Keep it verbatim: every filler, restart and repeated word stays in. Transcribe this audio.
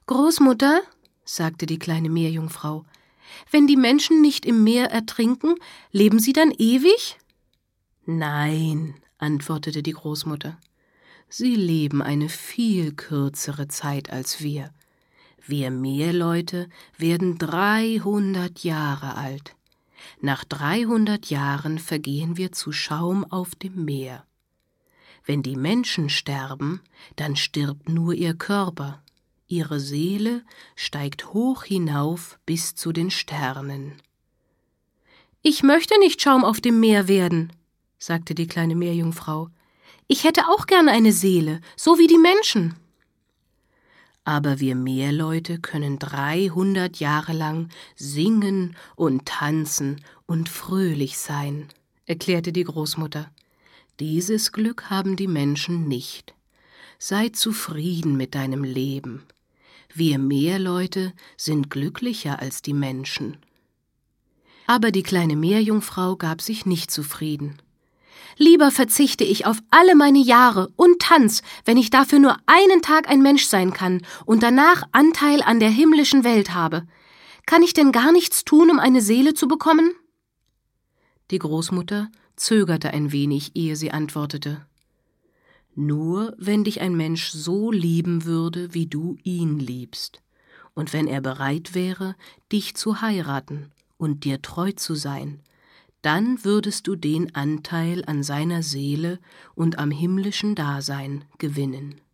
»Großmutter«, sagte die kleine Meerjungfrau, »wenn die Menschen nicht im Meer ertrinken, leben sie dann ewig?« »Nein«, antwortete die Großmutter, »sie leben eine viel kürzere Zeit als wir. Wir Meerleute werden dreihundert Jahre alt. Nach dreihundert Jahren vergehen wir zu Schaum auf dem Meer. Wenn die Menschen sterben, dann stirbt nur ihr Körper. Ihre Seele steigt hoch hinauf bis zu den Sternen.« »Ich möchte nicht Schaum auf dem Meer werden«, sagte die kleine Meerjungfrau. »Ich hätte auch gern eine Seele, so wie die Menschen.« »Aber wir Meerleute können dreihundert Jahre lang singen und tanzen und fröhlich sein«, erklärte die Großmutter. »Dieses Glück haben die Menschen nicht. Sei zufrieden mit deinem Leben. Wir Meerleute sind glücklicher als die Menschen.« Aber die kleine Meerjungfrau gab sich nicht zufrieden. »Lieber verzichte ich auf alle meine Jahre und Tanz, wenn ich dafür nur einen Tag ein Mensch sein kann und danach Anteil an der himmlischen Welt habe. Kann ich denn gar nichts tun, um eine Seele zu bekommen?« Die Großmutter zögerte ein wenig, ehe sie antwortete. »Nur wenn dich ein Mensch so lieben würde, wie du ihn liebst, und wenn er bereit wäre, dich zu heiraten und dir treu zu sein, dann würdest du den Anteil an seiner Seele und am himmlischen Dasein gewinnen.«